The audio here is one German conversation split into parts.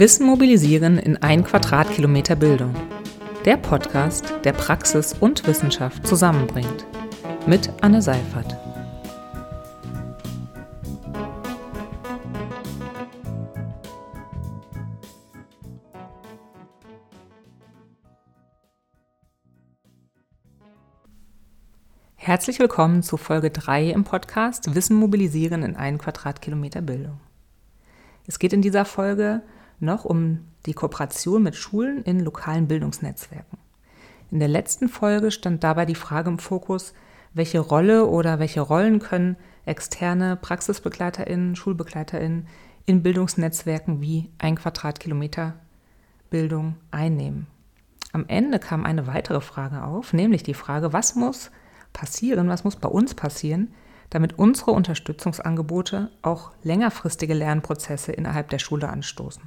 Wissen mobilisieren in 1 Quadratkilometer Bildung. Der Podcast, der Praxis und Wissenschaft zusammenbringt. Mit Anne Seifert. Herzlich willkommen zu Folge 3 im Podcast Wissen mobilisieren in 1 Quadratkilometer Bildung. Es geht in dieser Folge noch um die Kooperation mit Schulen in lokalen Bildungsnetzwerken. In der letzten Folge stand dabei die Frage im Fokus, welche Rolle oder welche Rollen können externe PraxisbegleiterInnen, SchulbegleiterInnen in Bildungsnetzwerken wie 1 Quadratkilometer Bildung einnehmen. Am Ende kam eine weitere Frage auf, nämlich die Frage, was muss bei uns passieren, damit unsere Unterstützungsangebote auch längerfristige Lernprozesse innerhalb der Schule anstoßen.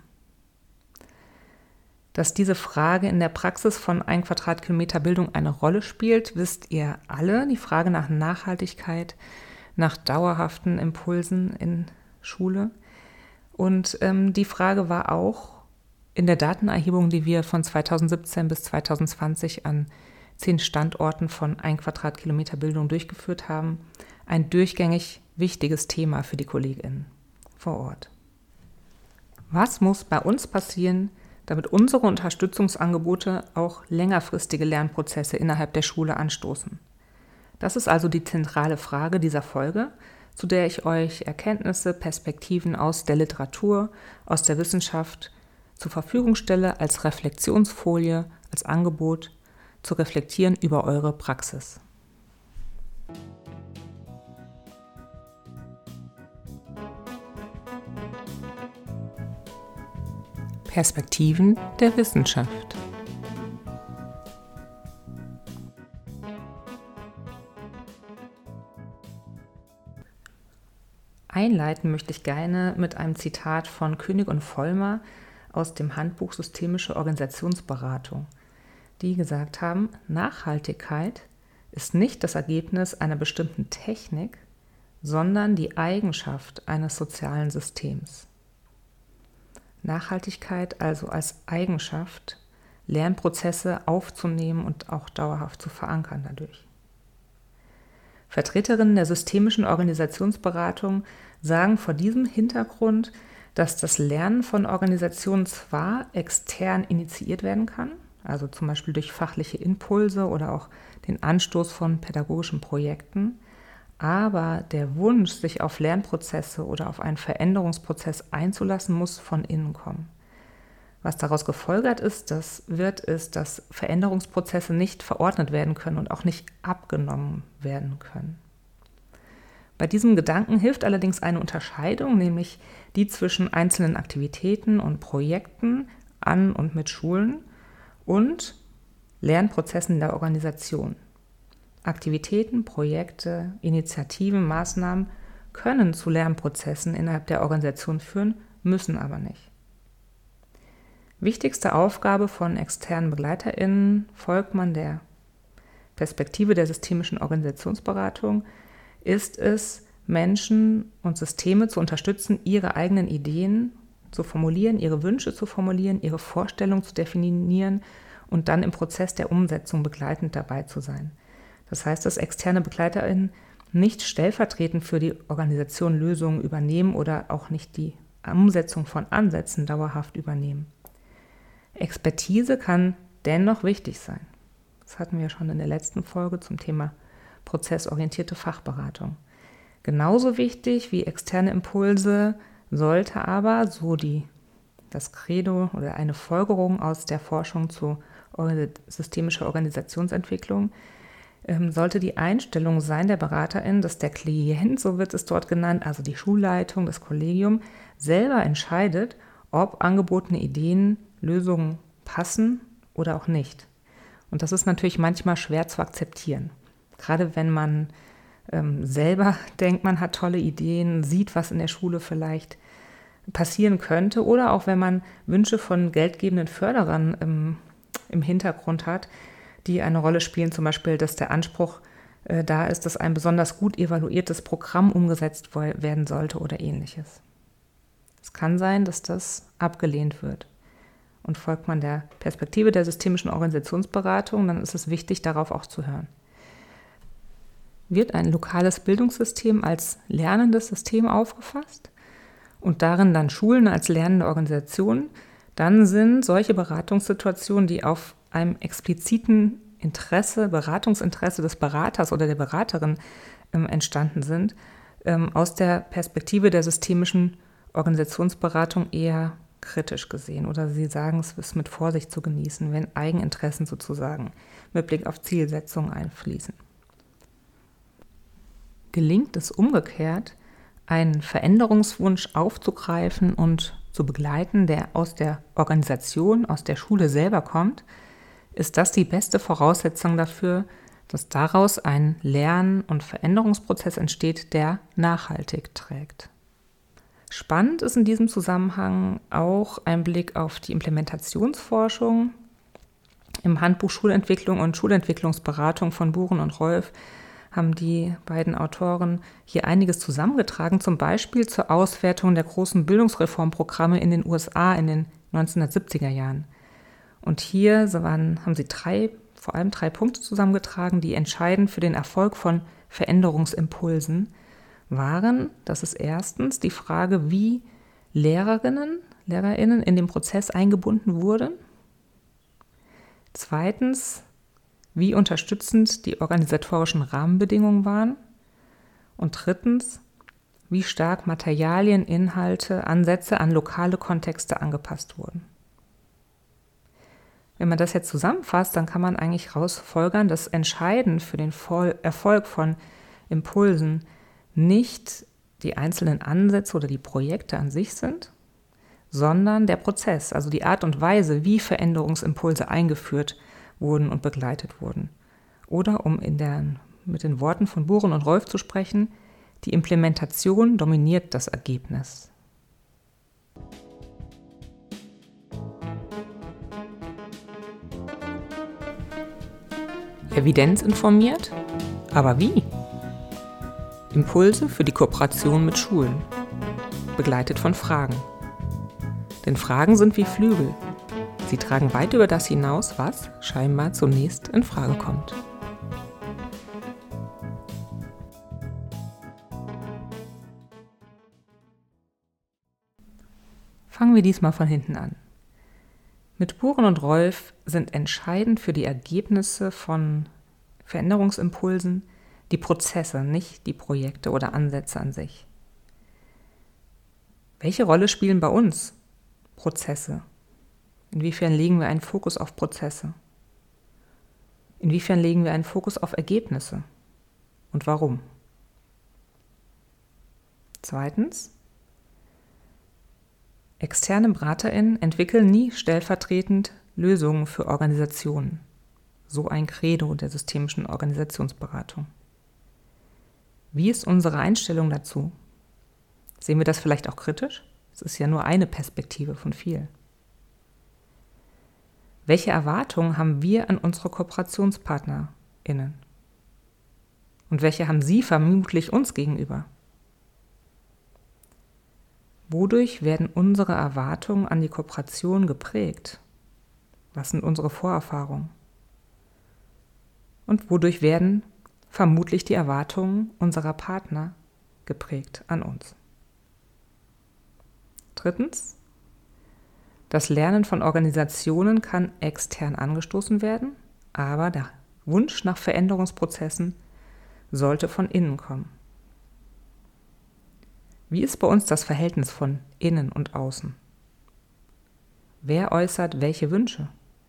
Dass diese Frage in der Praxis von 1 Quadratkilometer Bildung eine Rolle spielt, wisst ihr alle. Die Frage nach Nachhaltigkeit, nach dauerhaften Impulsen in Schule. Und die Frage war auch in der Datenerhebung, die wir von 2017 bis 2020 an 10 Standorten von 1 Quadratkilometer Bildung durchgeführt haben, ein durchgängig wichtiges Thema für die KollegInnen vor Ort. Was muss bei uns passieren, damit unsere Unterstützungsangebote auch längerfristige Lernprozesse innerhalb der Schule anstoßen? Das ist also die zentrale Frage dieser Folge, zu der ich euch Erkenntnisse, Perspektiven aus der Literatur, aus der Wissenschaft zur Verfügung stelle als Reflexionsfolie, als Angebot zu reflektieren über eure Praxis. Perspektiven der Wissenschaft. Einleiten möchte ich gerne mit einem Zitat von König und Vollmer aus dem Handbuch Systemische Organisationsberatung, die gesagt haben, Nachhaltigkeit ist nicht das Ergebnis einer bestimmten Technik, sondern die Eigenschaft eines sozialen Systems. Nachhaltigkeit also als Eigenschaft, Lernprozesse aufzunehmen und auch dauerhaft zu verankern dadurch. Vertreterinnen der systemischen Organisationsberatung sagen vor diesem Hintergrund, dass das Lernen von Organisationen zwar extern initiiert werden kann, also zum Beispiel durch fachliche Impulse oder auch den Anstoß von pädagogischen Projekten, aber der Wunsch, sich auf Lernprozesse oder auf einen Veränderungsprozess einzulassen, muss von innen kommen. Was daraus gefolgert ist, dass Veränderungsprozesse nicht verordnet werden können und auch nicht abgenommen werden können. Bei diesem Gedanken hilft allerdings eine Unterscheidung, nämlich die zwischen einzelnen Aktivitäten und Projekten an und mit Schulen und Lernprozessen der Organisation. Aktivitäten, Projekte, Initiativen, Maßnahmen können zu Lernprozessen innerhalb der Organisation führen, müssen aber nicht. Wichtigste Aufgabe von externen BegleiterInnen, folgt man der Perspektive der systemischen Organisationsberatung, ist es, Menschen und Systeme zu unterstützen, ihre eigenen Ideen zu formulieren, ihre Wünsche zu formulieren, ihre Vorstellungen zu definieren und dann im Prozess der Umsetzung begleitend dabei zu sein. Das heißt, dass externe BegleiterInnen nicht stellvertretend für die Organisation Lösungen übernehmen oder auch nicht die Umsetzung von Ansätzen dauerhaft übernehmen. Expertise kann dennoch wichtig sein. Das hatten wir schon in der letzten Folge zum Thema prozessorientierte Fachberatung. Genauso wichtig wie externe Impulse sollte aber, so das Credo oder eine Folgerung aus der Forschung zu systemischer Organisationsentwicklung, sollte die Einstellung sein der BeraterInnen, dass der Klient, so wird es dort genannt, also die Schulleitung, das Kollegium, selber entscheidet, ob angebotene Ideen, Lösungen passen oder auch nicht. Und das ist natürlich manchmal schwer zu akzeptieren. Gerade wenn man selber denkt, man hat tolle Ideen, sieht, was in der Schule vielleicht passieren könnte, oder auch wenn man Wünsche von geldgebenden Förderern im Hintergrund hat, die eine Rolle spielen, zum Beispiel, dass der Anspruch da ist, dass ein besonders gut evaluiertes Programm umgesetzt werden sollte oder ähnliches. Es kann sein, dass das abgelehnt wird. Und folgt man der Perspektive der systemischen Organisationsberatung, dann ist es wichtig, darauf auch zu hören. Wird ein lokales Bildungssystem als lernendes System aufgefasst und darin dann Schulen als lernende Organisationen, dann sind solche Beratungssituationen, die auf einem expliziten Beratungsinteresse des Beraters oder der Beraterin entstanden sind, aus der Perspektive der systemischen Organisationsberatung eher kritisch gesehen. Oder sie sagen, es ist mit Vorsicht zu genießen, wenn Eigeninteressen sozusagen mit Blick auf Zielsetzungen einfließen. Gelingt es umgekehrt, einen Veränderungswunsch aufzugreifen und zu begleiten, der aus der Organisation, aus der Schule selber kommt, ist das die beste Voraussetzung dafür, dass daraus ein Lern- und Veränderungsprozess entsteht, der nachhaltig trägt. Spannend ist in diesem Zusammenhang auch ein Blick auf die Implementationsforschung. Im Handbuch Schulentwicklung und Schulentwicklungsberatung von Buren und Rolf haben die beiden Autoren hier einiges zusammengetragen, zum Beispiel zur Auswertung der großen Bildungsreformprogramme in den USA in den 1970er Jahren. Und hier haben sie vor allem drei Punkte zusammengetragen, die entscheidend für den Erfolg von Veränderungsimpulsen waren. Das ist erstens die Frage, wie LehrerInnen in den Prozess eingebunden wurden. Zweitens, wie unterstützend die organisatorischen Rahmenbedingungen waren. Und drittens, wie stark Materialien, Inhalte, Ansätze an lokale Kontexte angepasst wurden. Wenn man das jetzt zusammenfasst, dann kann man eigentlich rausfolgern, dass entscheidend für den Erfolg von Impulsen nicht die einzelnen Ansätze oder die Projekte an sich sind, sondern der Prozess, also die Art und Weise, wie Veränderungsimpulse eingeführt wurden und begleitet wurden. Oder mit den Worten von Buren und Rolf zu sprechen, die Implementation dominiert das Ergebnis. Evidenzinformiert? Aber wie? Impulse für die Kooperation mit Schulen, begleitet von Fragen. Denn Fragen sind wie Flügel. Sie tragen weit über das hinaus, was scheinbar zunächst in Frage kommt. Fangen wir diesmal von hinten an. Mit Buren und Rolf sind entscheidend für die Ergebnisse von Veränderungsimpulsen die Prozesse, nicht die Projekte oder Ansätze an sich. Welche Rolle spielen bei uns Prozesse? Inwiefern legen wir einen Fokus auf Prozesse? Inwiefern legen wir einen Fokus auf Ergebnisse? Und warum? Zweitens, externe BeraterInnen entwickeln nie stellvertretend Lösungen für Organisationen. So ein Credo der systemischen Organisationsberatung. Wie ist unsere Einstellung dazu? Sehen wir das vielleicht auch kritisch? Es ist ja nur eine Perspektive von vielen. Welche Erwartungen haben wir an unsere KooperationspartnerInnen? Und welche haben sie vermutlich uns gegenüber? Wodurch werden unsere Erwartungen an die Kooperation geprägt? Was sind unsere Vorerfahrungen? Und wodurch werden vermutlich die Erwartungen unserer Partner geprägt an uns? Drittens, das Lernen von Organisationen kann extern angestoßen werden, aber der Wunsch nach Veränderungsprozessen sollte von innen kommen. Wie ist bei uns das Verhältnis von innen und außen? Wer äußert welche Wünsche?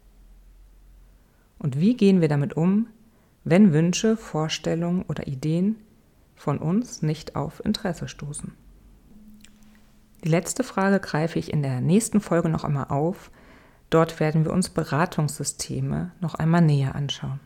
Und wie gehen wir damit um, wenn Wünsche, Vorstellungen oder Ideen von uns nicht auf Interesse stoßen? Die letzte Frage greife ich in der nächsten Folge noch einmal auf. Dort werden wir uns Beratungssysteme noch einmal näher anschauen.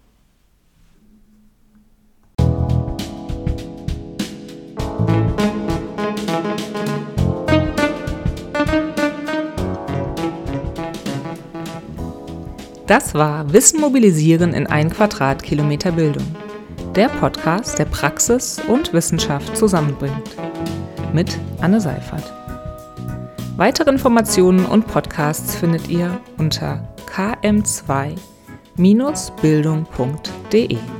Das war Wissen mobilisieren in 1 Quadratkilometer Bildung. Der Podcast, der Praxis und Wissenschaft zusammenbringt. Mit Anne Seifert. Weitere Informationen und Podcasts findet ihr unter km2-bildung.de.